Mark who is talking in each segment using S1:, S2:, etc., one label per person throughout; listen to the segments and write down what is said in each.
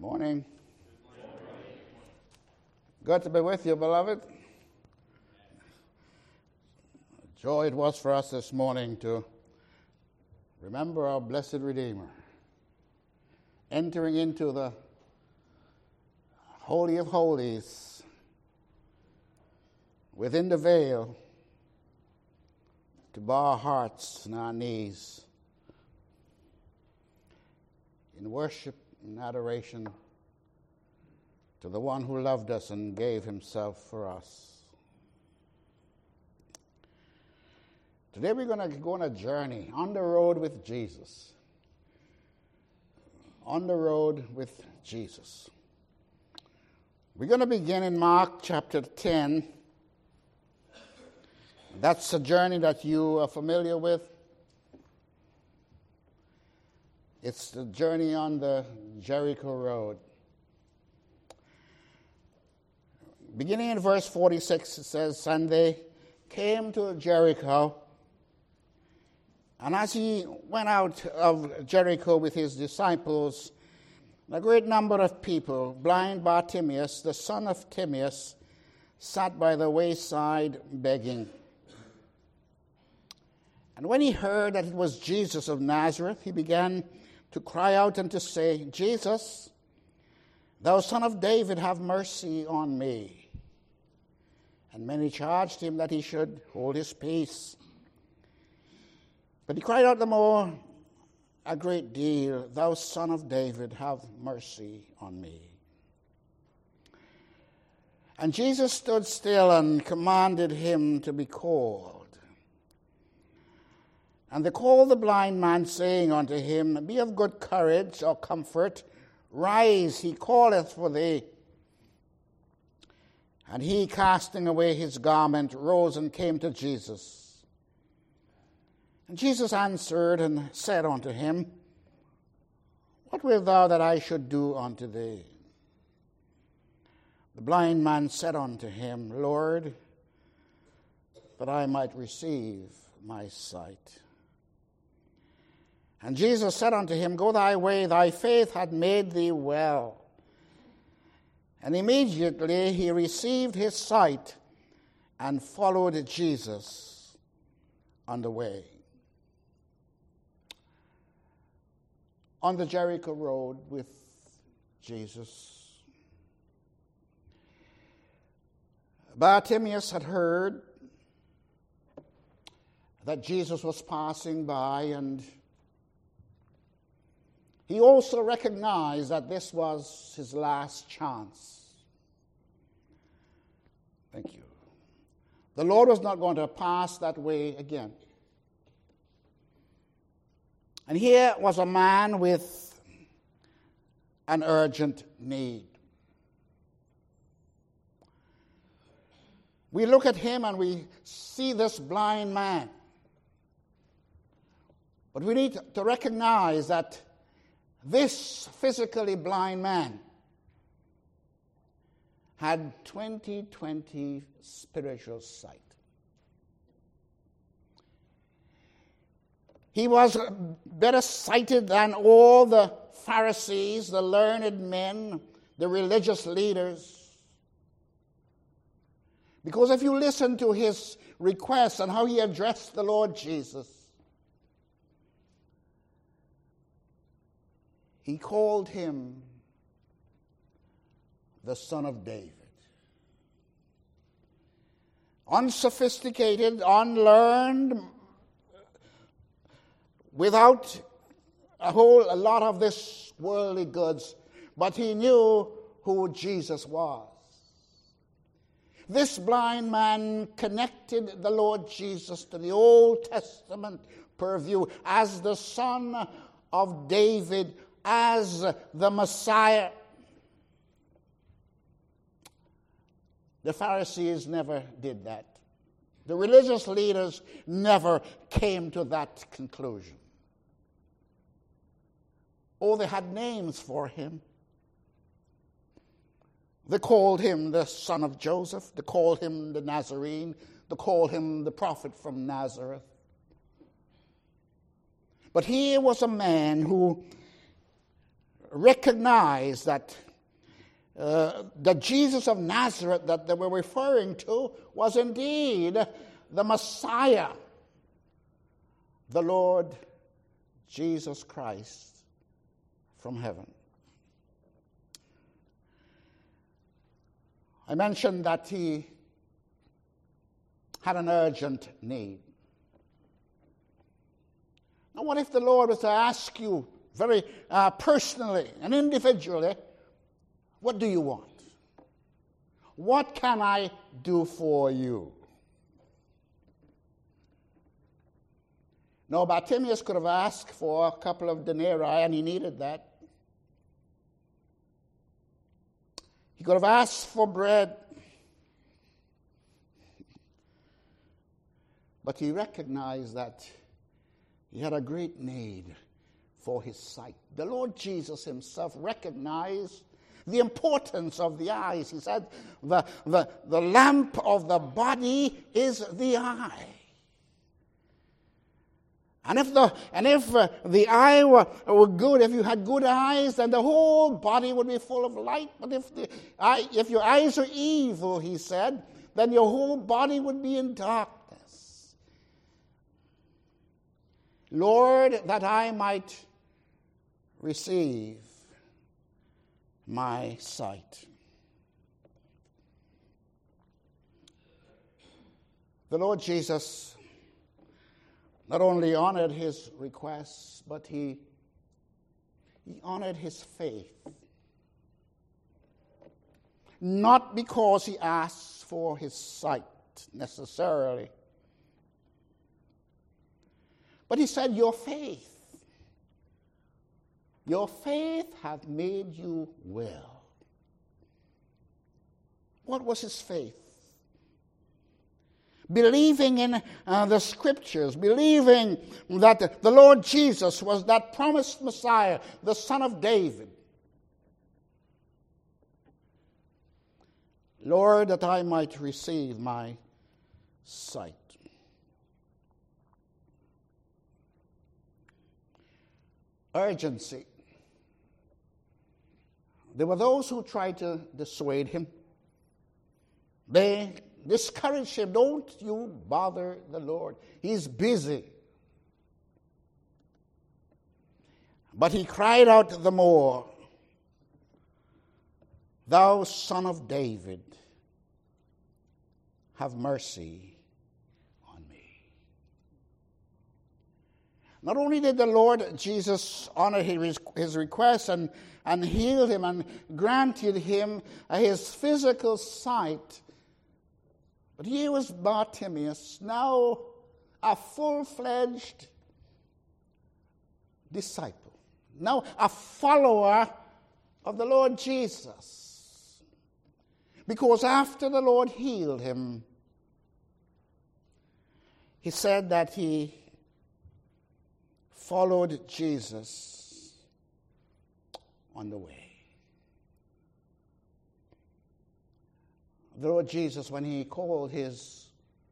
S1: Morning. Good to be with you, beloved. Joy it was for us this morning to remember our blessed Redeemer, entering into the Holy of Holies, within the veil, to bow our hearts and our knees in worship and adoration to the one who loved us and gave himself for us. Today we're going to go on a journey on the road with Jesus. On the road with Jesus. We're going to begin in Mark chapter 10. That's a journey that you are familiar with. It's the journey on the Jericho Road. Beginning in verse 46, it says, "And they came to Jericho, and as he went out of Jericho with his disciples, a great number of people, blind Bartimaeus, the son of Timaeus, sat by the wayside begging. And when he heard that it was Jesus of Nazareth, he began to cry out and to say, 'Jesus, thou son of David, have mercy on me.' And many charged him that he should hold his peace. But he cried out the more a great deal, 'Thou son of David, have mercy on me.' And Jesus stood still and commanded him to be called. And they called the blind man, saying unto him, 'Be of good courage,' or comfort, 'rise, he calleth for thee.' And he, casting away his garment, rose and came to Jesus. And Jesus answered and said unto him, 'What wilt thou that I should do unto thee?' The blind man said unto him, 'Lord, that I might receive my sight.' And Jesus said unto him, 'Go thy way, thy faith hath made thee well.' And immediately he received his sight and followed Jesus on the way." On the Jericho Road with Jesus, Bartimaeus had heard that Jesus was passing by, and he also recognized that this was his last chance. Thank you. The Lord was not going to pass that way again. And here was a man with an urgent need. We look at him and we see this blind man. But we need to recognize that this physically blind man had 20/20 spiritual sight. He was better sighted than all the Pharisees, the learned men, the religious leaders. Because if you listen to his requests and how he addressed the Lord Jesus, he called him the Son of David. Unsophisticated, unlearned, without a lot of this worldly goods, but he knew who Jesus was. This blind man connected the Lord Jesus to the Old Testament purview as the Son of David, as the Messiah. The Pharisees never did that. The religious leaders never came to that conclusion. Oh, they had names for him. They called him the son of Joseph. They called him the Nazarene. They called him the prophet from Nazareth. But here was a man who recognize that the Jesus of Nazareth that they were referring to was indeed the Messiah, the Lord Jesus Christ from heaven. I mentioned that he had an urgent need. Now, what if the Lord was to ask you very personally and individually, what do you want? What can I do for you? Now, Bartimaeus could have asked for a couple of denarii, and he needed that. He could have asked for bread. But he recognized that he had a great need for his sight. The Lord Jesus himself recognized the importance of the eyes. He said, the lamp of the body is the eye. And if the eye were good, if you had good eyes, then the whole body would be full of light. But if your eyes are evil, he said, then your whole body would be in darkness. Lord, that I might receive my sight. The Lord Jesus not only honored his requests, but he honored his faith. Not because he asked for his sight necessarily, but he said, your faith hath made you well. What was his faith? Believing in the Scriptures, believing that the Lord Jesus was that promised Messiah, the Son of David. Lord, that I might receive my sight. Urgency. There were those who tried to dissuade him. They discouraged him. Don't you bother the Lord. He's busy. But he cried out the more, Thou Son of David, have mercy on me. Not only did the Lord Jesus honor his request and heal him and granted him his physical sight, but here was Bartimaeus, now a full-fledged disciple, now a follower of the Lord Jesus. Because after the Lord healed him, he said that he followed Jesus on the way. The Lord Jesus, when he called his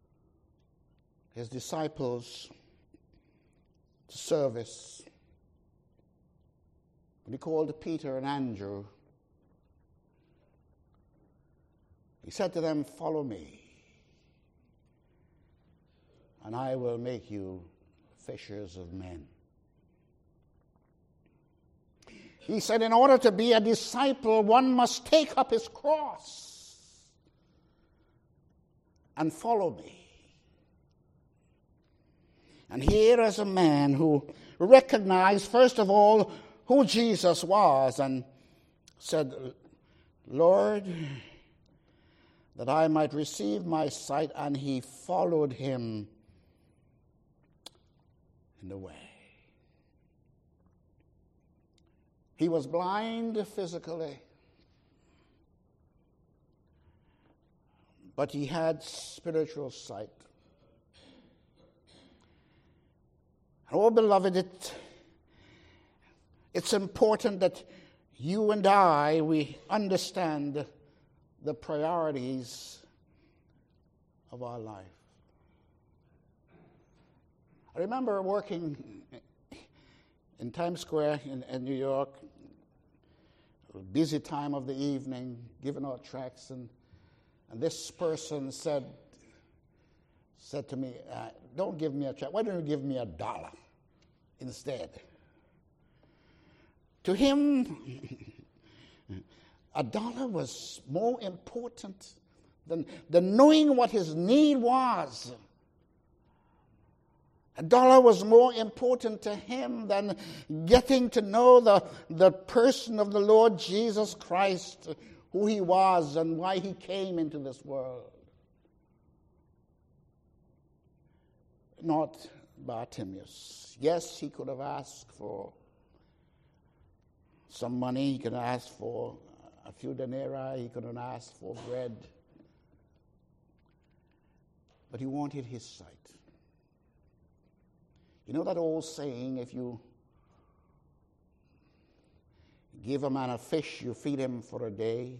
S1: disciples to service, when he called Peter and Andrew, he said to them, follow me, and I will make you fishers of men. He said, in order to be a disciple, one must take up his cross and follow me. And here is a man who recognized, first of all, who Jesus was and said, Lord, that I might receive my sight, and he followed him in the way. He was blind physically, but he had spiritual sight. Oh, beloved, it's important that you and we understand the priorities of our life. I remember working in Times Square in New York busy time of the evening, giving out tracts, and this person said to me, don't give me a tract. Why don't you give me $1 instead? To him, $1 was more important than knowing what his need was. $1 was more important to him than getting to know the person of the Lord Jesus Christ, who he was and why he came into this world. Not Bartimaeus. Yes, he could have asked for some money. He could have asked for a few denarii. He could have asked for bread. But he wanted his sight. You know that old saying, if you give a man a fish, you feed him for a day.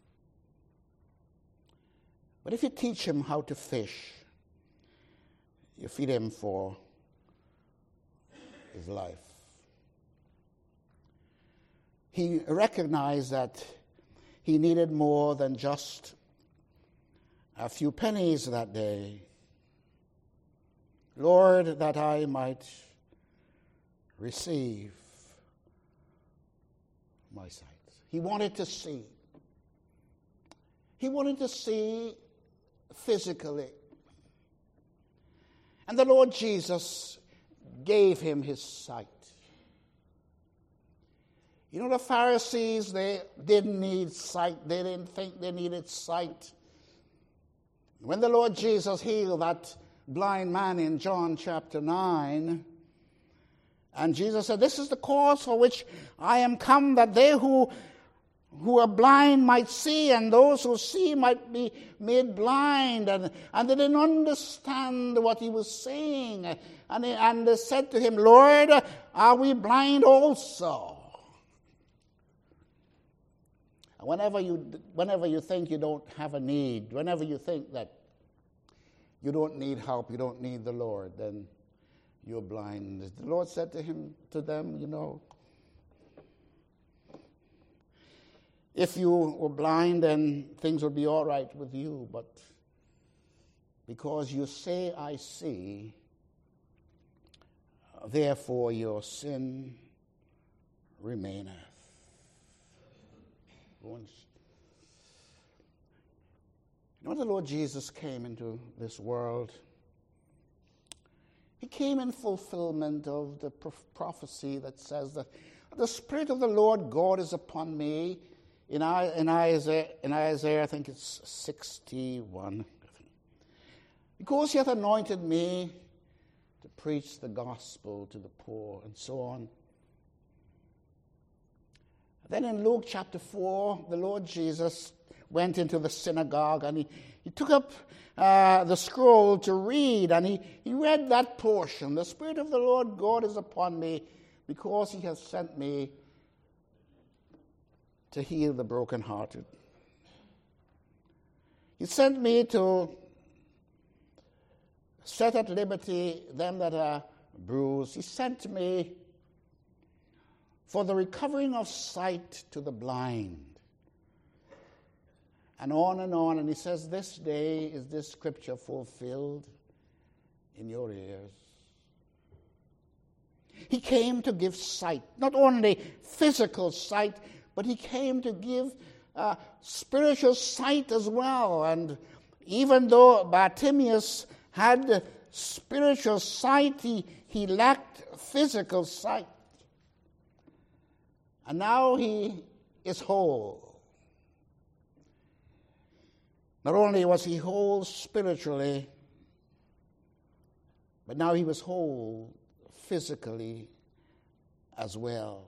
S1: But if you teach him how to fish, you feed him for his life. He recognized that he needed more than just a few pennies that day. Lord, that I might receive my sight. He wanted to see. He wanted to see physically. And the Lord Jesus gave him his sight. You know, the Pharisees, they didn't need sight. They didn't think they needed sight. When the Lord Jesus healed that blind man in John chapter 9, and Jesus said, this is the cause for which I am come, that they who are blind might see, and those who see might be made blind. And they didn't understand what he was saying. And they said to him, Lord, are we blind also? Whenever you think you don't have a need, whenever you think that you don't need help, you don't need the Lord, then you're blind. The Lord said to them, you know, if you were blind, then things would be all right with you. But because you say, I see, therefore your sin remaineth. You know, the Lord Jesus came into this world. He came in fulfillment of the prophecy that says that the Spirit of the Lord God is upon me. In Isaiah, I think it's 61. Because he hath anointed me to preach the gospel to the poor, and so on. Then in Luke chapter 4, the Lord Jesus went into the synagogue, and he took up the scroll to read, and he read that portion. The Spirit of the Lord God is upon me, because he has sent me to heal the brokenhearted. He sent me to set at liberty them that are bruised. He sent me for the recovering of sight to the blind. And on, and he says, this day is this scripture fulfilled in your ears. He came to give sight, not only physical sight, but he came to give spiritual sight as well. And even though Bartimaeus had spiritual sight, he lacked physical sight. And now he is whole. Not only was he whole spiritually, but now he was whole physically as well.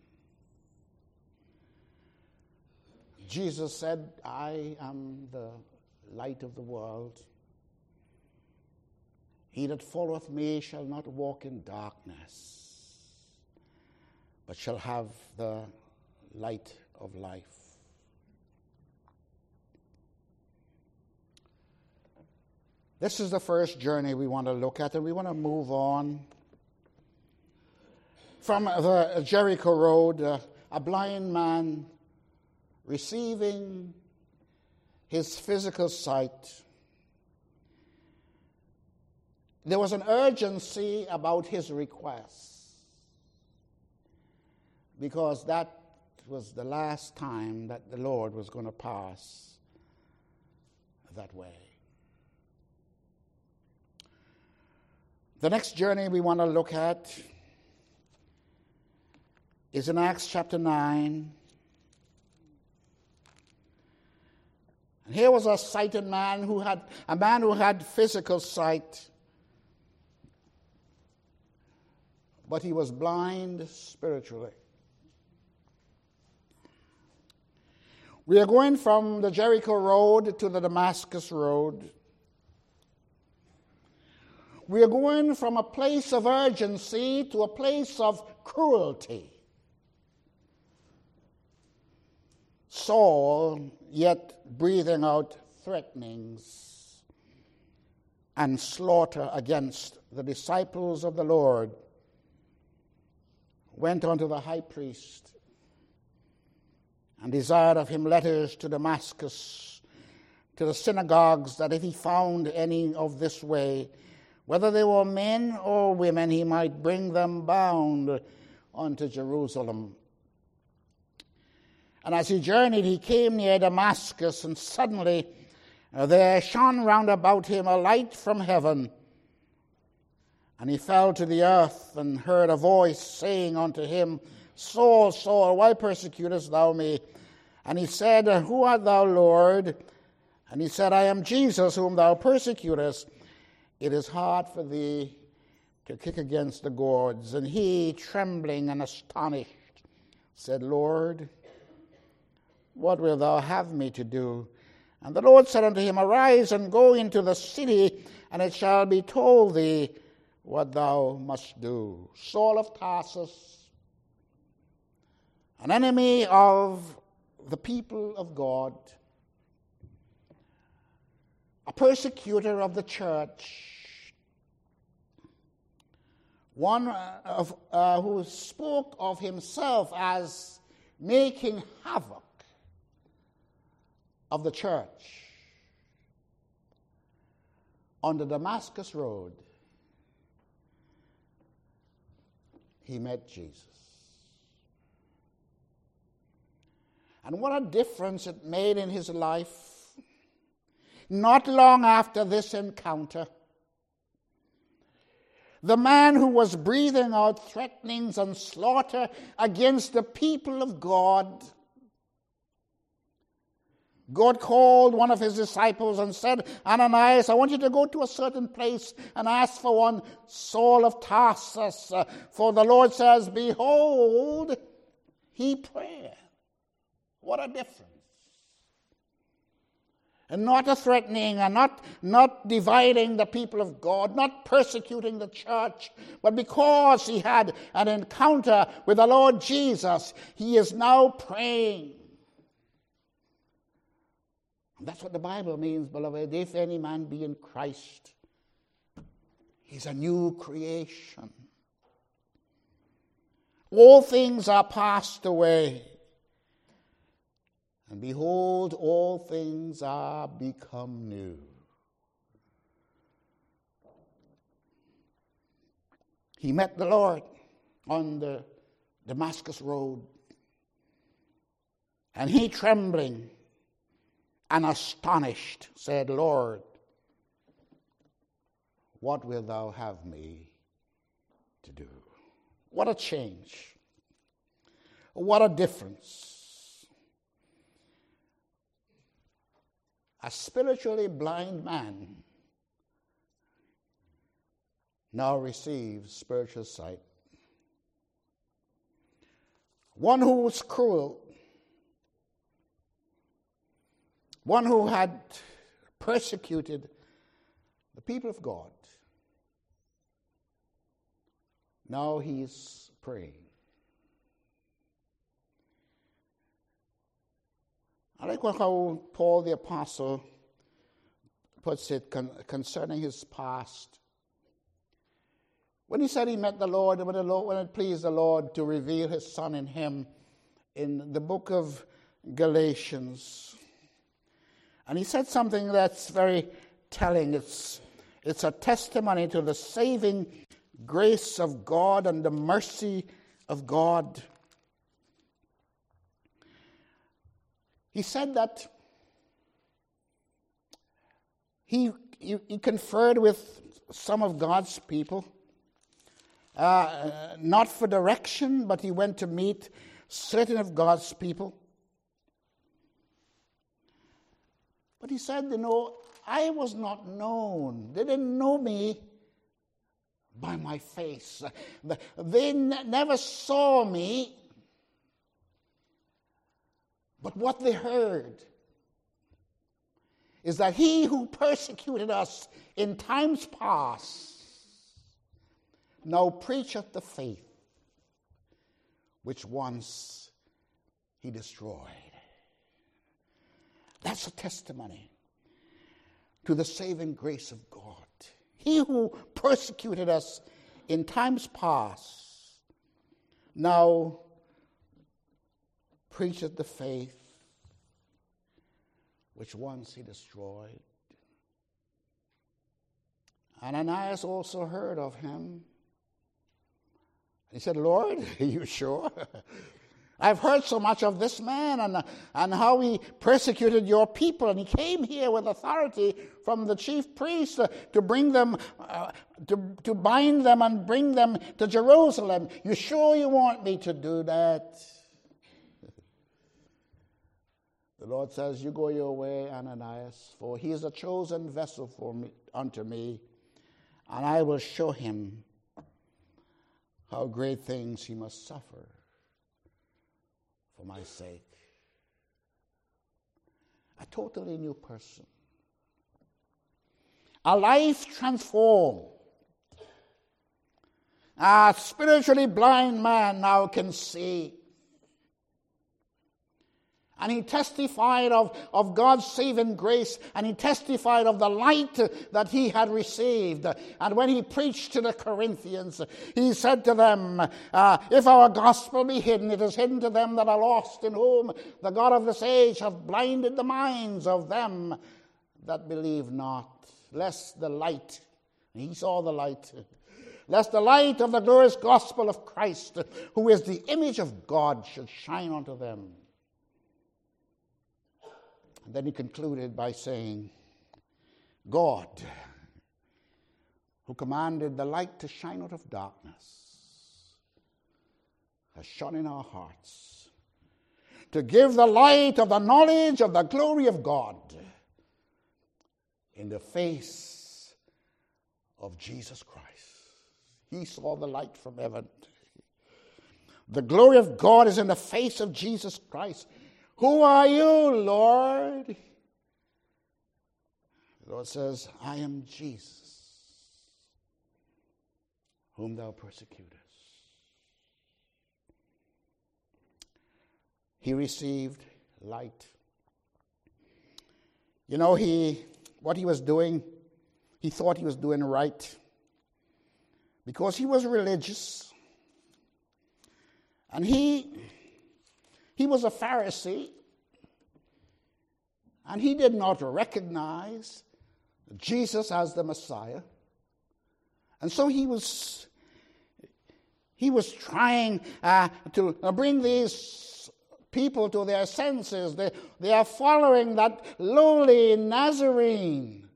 S1: Jesus said, I am the light of the world. He that followeth me shall not walk in darkness, but shall have the light of life. This is the first journey we want to look at, and we want to move on from the Jericho road. A blind man receiving his physical sight, there was an urgency about his request, because that was the last time that the Lord was going to pass that way. The next journey we want to look at is in Acts chapter 9. And here was a sighted man who had physical sight, but he was blind spiritually. We are going from the Jericho road to the Damascus road. We are going from a place of urgency to a place of cruelty. Saul, yet breathing out threatenings and slaughter against the disciples of the Lord, went unto the high priest and desired of him letters to Damascus, to the synagogues, that if he found any of this way, whether they were men or women, he might bring them bound unto Jerusalem. And as he journeyed, he came near Damascus, and suddenly there shone round about him a light from heaven. And he fell to the earth, and heard a voice saying unto him, Saul, Saul, why persecutest thou me? And he said, Who art thou, Lord? And he said, I am Jesus, whom thou persecutest. It is hard for thee to kick against the goads. And he, trembling and astonished, said, Lord, what wilt thou have me to do? And the Lord said unto him, Arise and go into the city, and it shall be told thee what thou must do. Saul of Tarsus, an enemy of the people of God, a persecutor of the church, one who spoke of himself as making havoc of the church. On the Damascus road, he met Jesus. And what a difference it made in his life. Not long after this encounter, the man who was breathing out threatenings and slaughter against the people of God, God called one of his disciples and said, Ananias, I want you to go to a certain place and ask for one Saul of Tarsus. For the Lord says, behold, he prayed. What a difference. And not a threatening, and not dividing the people of God, not persecuting the church, but because he had an encounter with the Lord Jesus, he is now praying. And that's what the Bible means, beloved. If any man be in Christ, he's a new creation. All things are passed away, and behold, all things are become new. He met the Lord on the Damascus road, and he, trembling and astonished, said, Lord, what wilt thou have me to do? What a change. What a difference. A spiritually blind man now receives spiritual sight. One who was cruel, one who had persecuted the people of God, now he's praying. I like how Paul the Apostle puts it concerning his past. When he said he met the Lord, when it pleased the Lord to reveal his Son in him, in the book of Galatians. And he said something that's very telling. It's a testimony to the saving grace of God and the mercy of God. He said that he conferred with some of God's people, not for direction, but he went to meet certain of God's people. But he said, I was not known. They didn't know me by my face. They never saw me. But what they heard is that he who persecuted us in times past now preacheth the faith which once he destroyed. That's a testimony to the saving grace of God. He who persecuted us in times past now preacheth the faith which once he destroyed. Ananias also heard of him. He said, Lord, are you sure? I've heard so much of this man and how he persecuted your people, and he came here with authority from the chief priests to bring them, to bind them and bring them to Jerusalem. You sure you want me to do that? The Lord says, you go your way, Ananias, for he is a chosen vessel unto me, and I will show him how great things he must suffer for my sake. A totally new person. A life transformed. A spiritually blind man now can see. And he testified of God's saving grace, and he testified of the light that he had received. And when he preached to the Corinthians, he said to them, if our gospel be hidden, it is hidden to them that are lost, in whom the God of this age hath blinded the minds of them that believe not, lest the light, he saw the light, lest the light of the glorious gospel of Christ, who is the image of God, should shine unto them. And then he concluded by saying, God, who commanded the light to shine out of darkness, has shone in our hearts to give the light of the knowledge of the glory of God in the face of Jesus Christ. He saw the light from heaven. The glory of God is in the face of Jesus Christ. Who are you, Lord? The Lord says, I am Jesus, whom thou persecutest. He received light. You know, what he was doing, he thought he was doing right because he was religious. And he was a Pharisee, and he did not recognize Jesus as the Messiah. And so he was trying to bring these people to their senses. They are following that lowly Nazarene.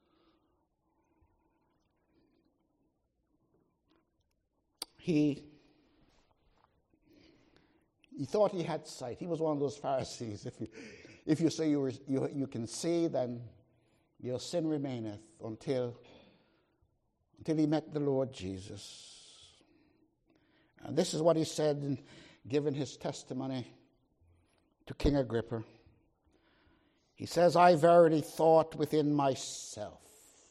S1: He thought he had sight. He was one of those Pharisees. If you say you can see, then your sin remaineth until he met the Lord Jesus. And this is what he said in giving his testimony to King Agrippa. He says, I verily thought within myself.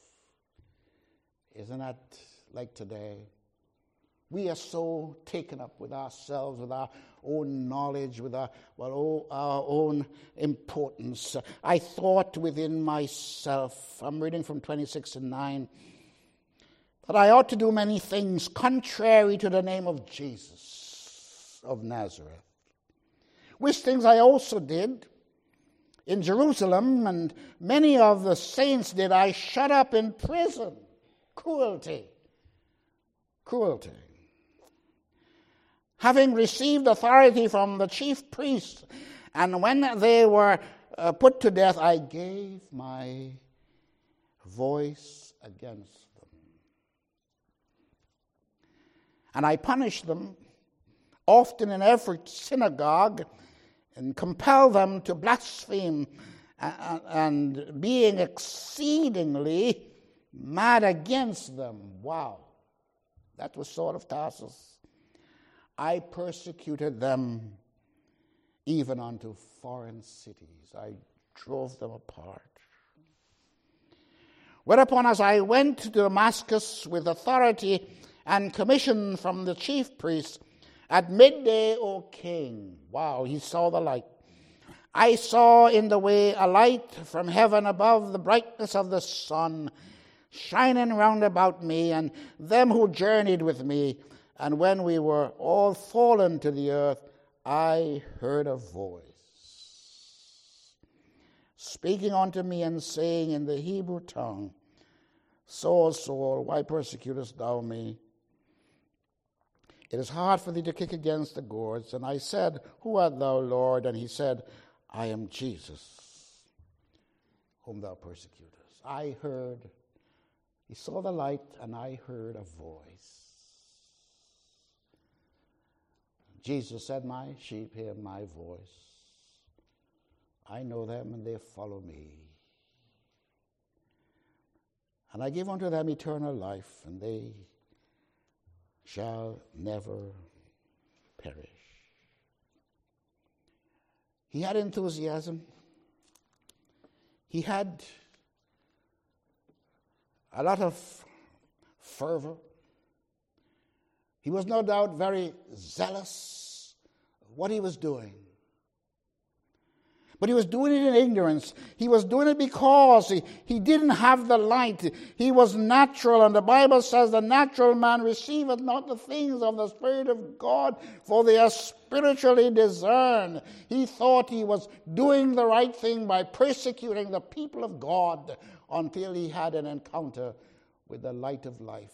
S1: Isn't that like today? We are so taken up with ourselves, with our own knowledge, with our own importance. I thought within myself, I'm reading from 26:9, that I ought to do many things contrary to the name of Jesus of Nazareth, which things I also did in Jerusalem, and many of the saints did I shut up in prison. Cruelty. Having received authority from the chief priests, and when they were put to death, I gave my voice against them. And I punished them often in every synagogue, and compelled them to blaspheme, and being exceedingly mad against them. Wow. That was Saul of Tarsus. I persecuted them even unto foreign cities. I drove them apart. Whereupon, as I went to Damascus with authority and commission from the chief priests, at midday, O king, wow, he saw the light. I saw in the way a light from heaven above the brightness of the sun, shining round about me and them who journeyed with me. And when we were all fallen to the earth, I heard a voice speaking unto me and saying in the Hebrew tongue, Saul, Saul, why persecutest thou me? It is hard for thee to kick against the gourds. And I said, Who art thou, Lord? And he said, I am Jesus, whom thou persecutest. He saw the light, and I heard a voice. Jesus said, My sheep hear my voice. I know them, and they follow me. And I give unto them eternal life, and they shall never perish. He had enthusiasm. He had a lot of fervor. He was no doubt very zealous of what he was doing. But he was doing it in ignorance. He was doing it because he didn't have the light. He was natural, and the Bible says the natural man receiveth not the things of the Spirit of God, for they are spiritually discerned. He thought he was doing the right thing by persecuting the people of God until he had an encounter with the light of life.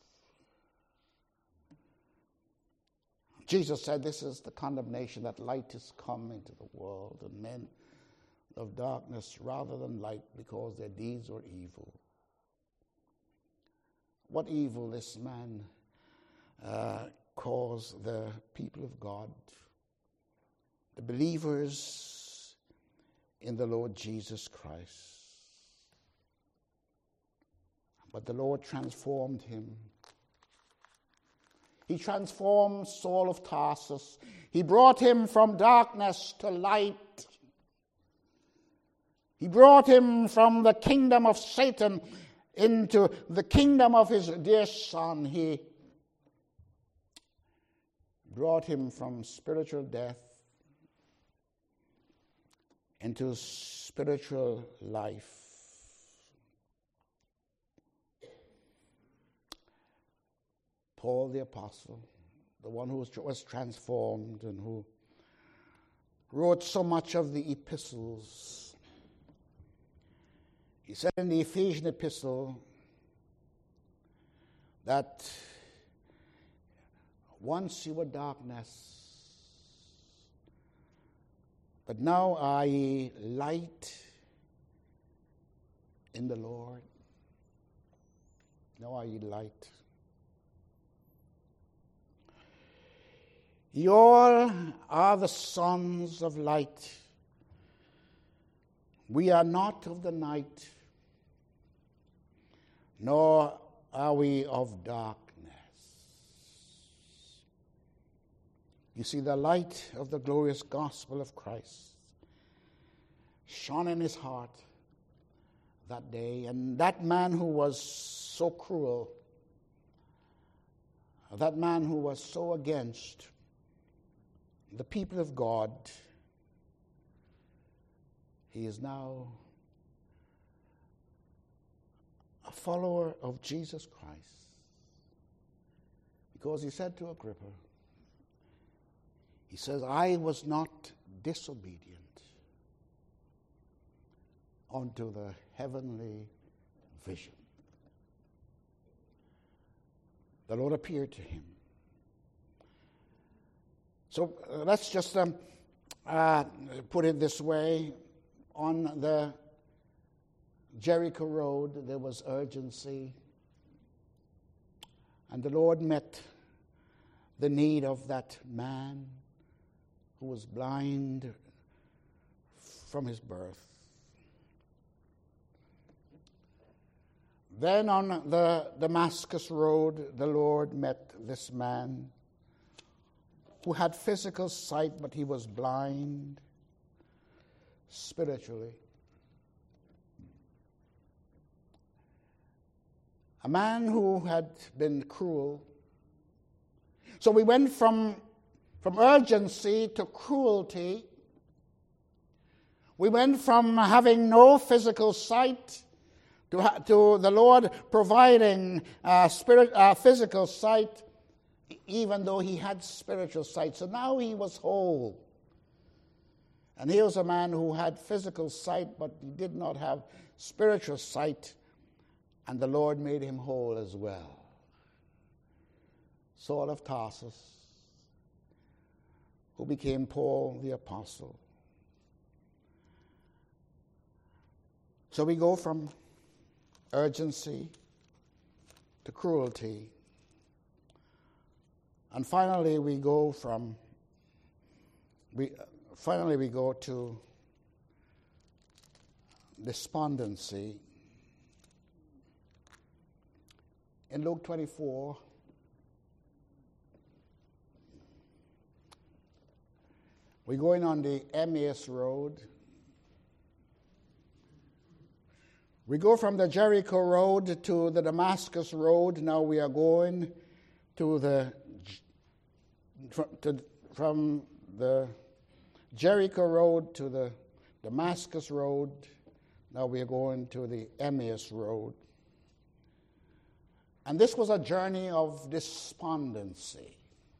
S1: Jesus said, this is the condemnation, that light is come into the world, and men of darkness rather than light, because their deeds were evil. What evil this man caused the people of God, the believers in the Lord Jesus Christ. But the Lord transformed him. He transformed Saul of Tarsus. He brought him from darkness to light. He brought him from the kingdom of Satan into the kingdom of his dear Son. He brought him from spiritual death into spiritual life. Paul the Apostle, the one who was transformed and who wrote so much of the epistles. He said in the Ephesian epistle that once you were darkness, but now are ye light in the Lord. Now are ye light. Ye all are the sons of light. We are not of the night, nor are we of darkness. You see, the light of the glorious gospel of Christ shone in his heart that day, and that man who was so cruel, that man who was so against the people of God, he is now a follower of Jesus Christ. Because he said to Agrippa, he says, I was not disobedient unto the heavenly vision. The Lord appeared to him. So let's just put it this way. On the Jericho road, there was urgency. And the Lord met the need of that man who was blind from his birth. Then on the Damascus road, the Lord met this man who had physical sight, but he was blind spiritually. A man who had been cruel. So we went from urgency to cruelty. We went from having no physical sight to the Lord providing physical sight, even though he had spiritual sight. So now he was whole. And he was a man who had physical sight, but he did not have spiritual sight. And the Lord made him whole as well. Saul of Tarsus, who became Paul the Apostle. So we go from urgency to cruelty. And finally we go to despondency. In Luke 24, we're going on the Emmaus road. We go from the Jericho road to the Damascus road. Now we are going to from the Jericho road to the Damascus road. Now we are going to the Emmaus road. And this was a journey of despondency.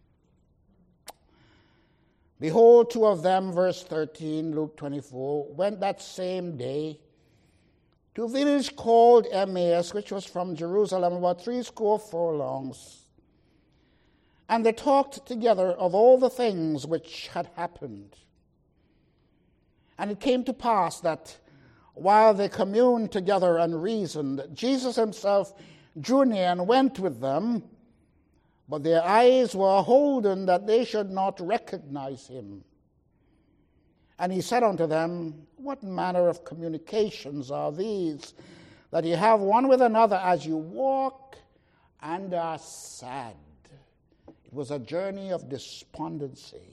S1: Behold, two of them, verse 13, Luke 24, went that same day to a village called Emmaus, which was from Jerusalem about 80 furlongs. And they talked together of all the things which had happened. And it came to pass that while they communed together and reasoned, Jesus himself drew near and went with them, but their eyes were holden that they should not recognize him. And he said unto them, What manner of communications are these that ye have one with another as you walk and are sad? It was a journey of despondency.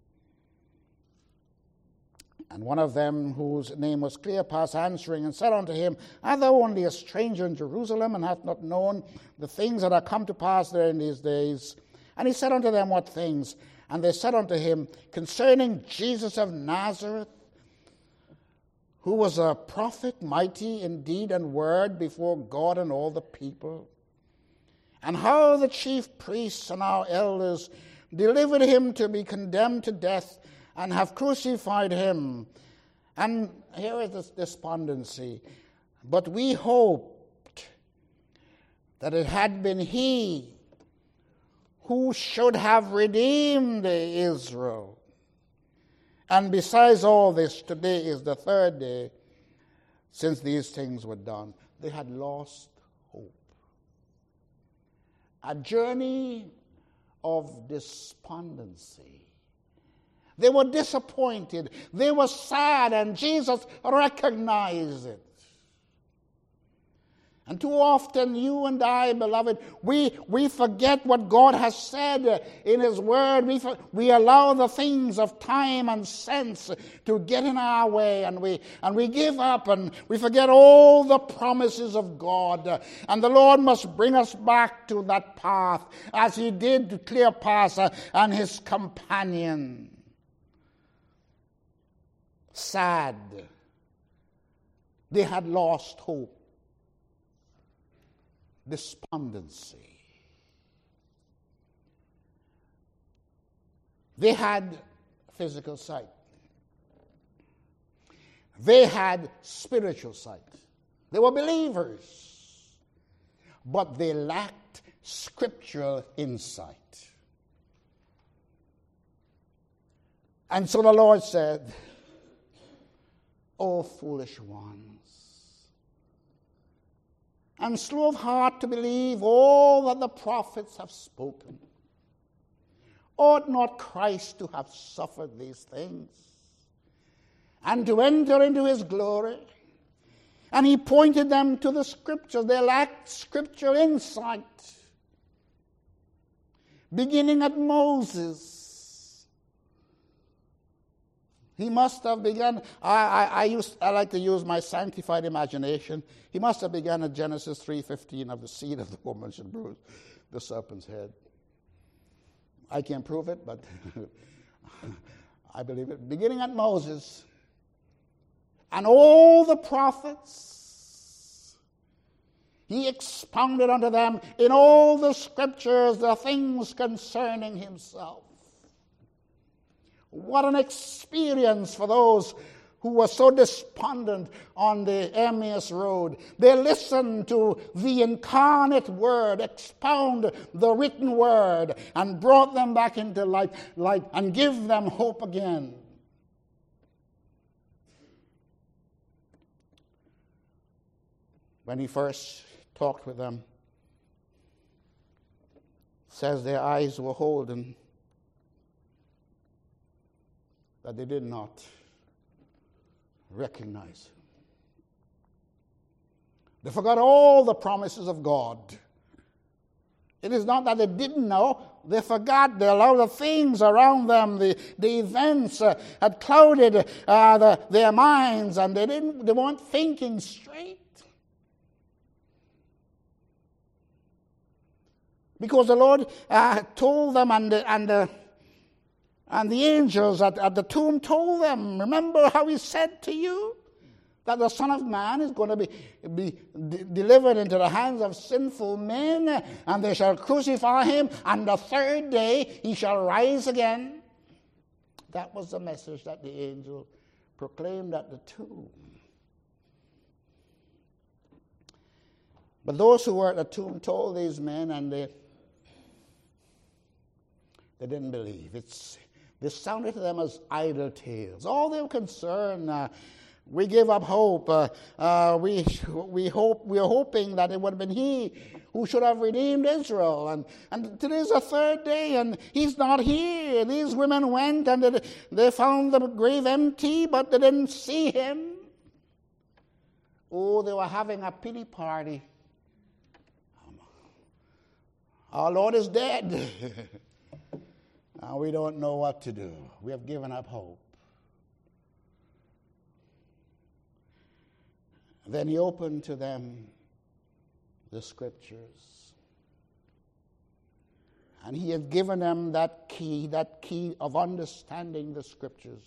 S1: And one of them, whose name was Cleopas, answering and said unto him, Art thou only a stranger in Jerusalem, and hast not known the things that are come to pass there in these days? And he said unto them, What things? And they said unto him, Concerning Jesus of Nazareth, who was a prophet, mighty in deed and word before God and all the people, and how the chief priests and our elders delivered him to be condemned to death, and have crucified him. And here is this despondency. But we hoped that it had been he who should have redeemed Israel. And besides all this, today is the third day since these things were done. They had lost hope. A journey of despondency. They were disappointed. They were sad, and Jesus recognized it. And too often, you and I, beloved, we forget what God has said in His Word. We allow the things of time and sense to get in our way, and we give up, and we forget all the promises of God. And the Lord must bring us back to that path, as He did to Cleopas and his companion. Sad. They had lost hope. Despondency. They had physical sight. They had spiritual sight. They were believers, but they lacked scriptural insight. And so the Lord said, O foolish ones, and slow of heart to believe all that the prophets have spoken. Ought not Christ to have suffered these things and to enter into his glory? And he pointed them to the scriptures. They lacked scriptural insight. Beginning at Moses, he must have begun. I like to use my sanctified imagination. He must have begun at Genesis 3:15, of the seed of the woman should bruise the serpent's head. I can't prove it, but I believe it. Beginning at Moses and all the prophets, he expounded unto them in all the scriptures the things concerning himself. What an experience for those who were so despondent on the Emmaus Road. They listened to the incarnate word, expound the written word, and brought them back into life and give them hope again. When he first talked with them, it says their eyes were holden, that they did not recognize him. They forgot all the promises of God. It is not that they didn't know, they forgot. A lot of things around them, the events had clouded their minds, and they weren't thinking straight. Because the Lord told them, and the angels at the tomb told them, remember how he said to you that the Son of Man is going to be delivered into the hands of sinful men, and they shall crucify him, and the third day he shall rise again. That was the message that the angel proclaimed at the tomb. But those who were at the tomb told these men, and they didn't believe. This sounded to them as idle tales. All they were concerned, we give up hope. We are hoping that it would have been he who should have redeemed Israel. And today's the third day, and he's not here. These women went, and they found the grave empty, but they didn't see him. Oh, they were having a pity party. Our Lord is dead. Now we don't know what to do. We have given up hope. Then he opened to them the scriptures. And he had given them that key of understanding the scriptures.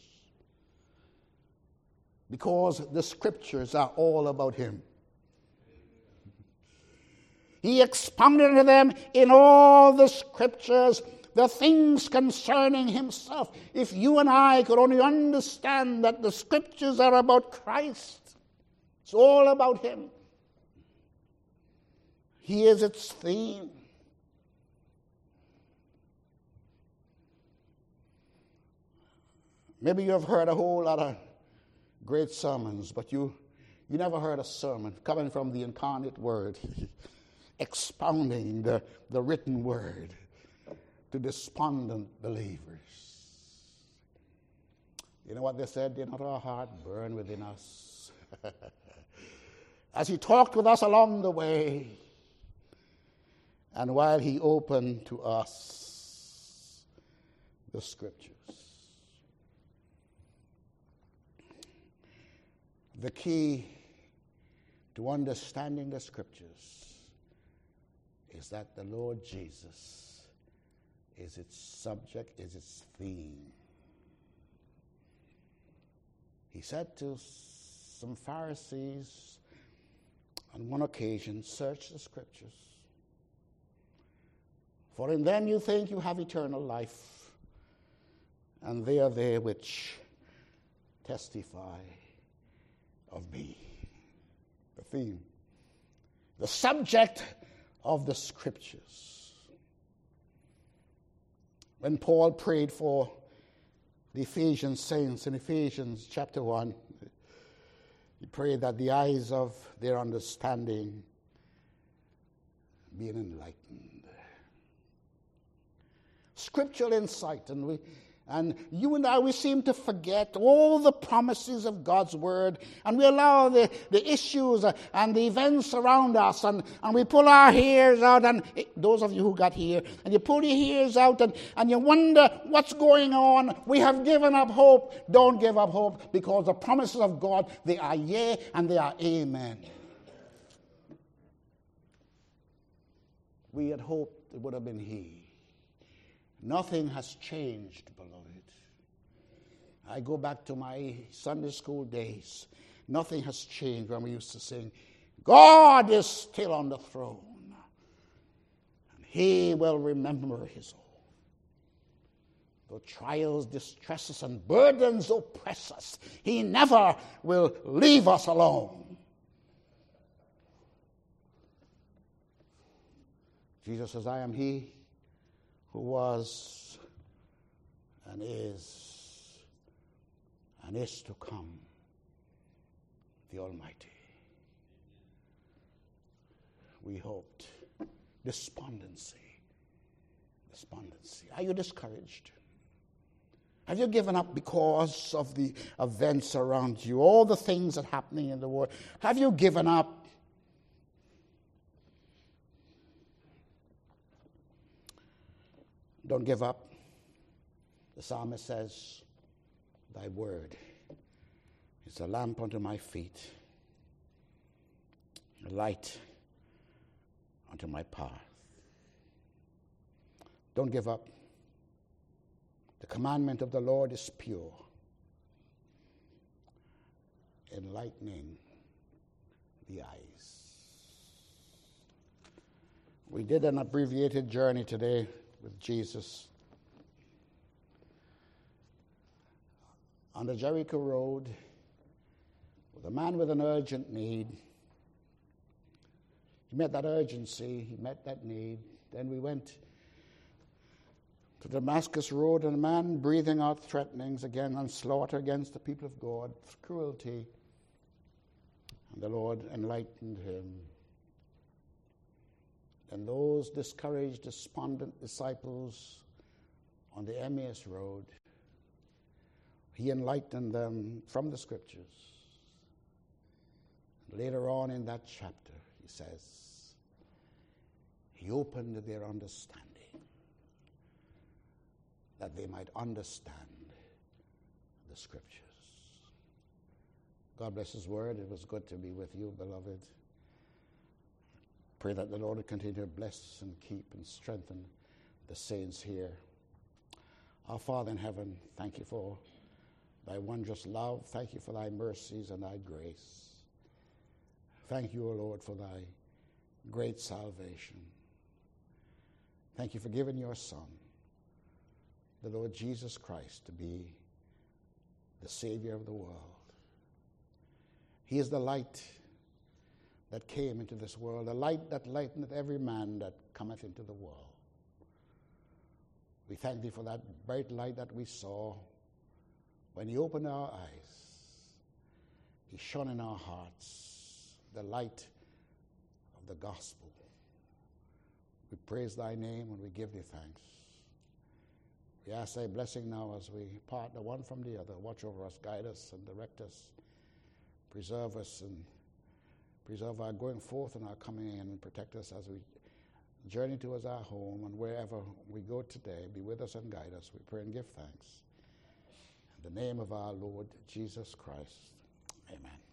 S1: Because the scriptures are all about him. He expounded to them in all the scriptures the things concerning himself. If you and I could only understand that the scriptures are about Christ, it's all about him. He is its theme. Maybe you have heard a whole lot of great sermons, but you never heard a sermon coming from the incarnate word, expounding the written word to despondent believers. You know what they said? Did not our heart burn within us? As he talked with us along the way, and while he opened to us the scriptures. The key to understanding the scriptures is that the Lord Jesus is its subject, is its theme. He said to some Pharisees on one occasion, search the scriptures, for in them you think you have eternal life, and they are they which testify of me. The theme. The subject of the Scriptures. When Paul prayed for the Ephesian saints in Ephesians chapter 1, he prayed that the eyes of their understanding be enlightened. Scriptural insight, and you and I, we seem to forget all the promises of God's word, and we allow the issues and the events around us, and we pull our hairs out, and those of you who got here, and you pull your hairs out, and you wonder what's going on. We have given up hope. Don't give up hope, because the promises of God, they are yea and they are amen. We had hoped it would have been he. Nothing has changed, beloved. I go back to my Sunday school days. Nothing has changed when we used to sing, God is still on the throne, and he will remember his own. Though trials, distresses, and burdens oppress us, he never will leave us alone. Jesus says, I am he who was and is to come, the Almighty. We hoped. Despondency. Are you discouraged? Have you given up because of the events around you, all the things that are happening in the world? Have you given up? Don't give up. The psalmist says, thy word is a lamp unto my feet, a light unto my path. Don't give up. The commandment of the Lord is pure, enlightening the eyes. We did an abbreviated journey today with Jesus. On the Jericho Road, with a man with an urgent need. He met that urgency, he met that need. Then we went to Damascus Road, and a man breathing out threatenings again and slaughter against the people of God, cruelty. And the Lord enlightened him. And those discouraged, despondent disciples on the Emmaus Road, he enlightened them from the Scriptures. Later on in that chapter, he says, he opened their understanding, that they might understand the Scriptures. God bless his word. It was good to be with you, beloved. Pray that the Lord will continue to bless and keep and strengthen the saints here. Our Father in heaven, thank you for thy wondrous love. Thank you for thy mercies and thy grace. Thank you, O Lord, for thy great salvation. Thank you for giving your Son, the Lord Jesus Christ, to be the Savior of the world. He is the light that came into this world, a light that lighteneth every man that cometh into the world. We thank thee for that bright light that we saw when he opened our eyes. He shone in our hearts the light of the gospel. We praise thy name and we give thee thanks. We ask thy blessing now as we partner one from the other. Watch over us, guide us, and direct us. Preserve us and preserve our going forth and our coming in, and protect us as we journey towards our home, and wherever we go today, be with us and guide us. We pray and give thanks. In the name of our Lord Jesus Christ, amen.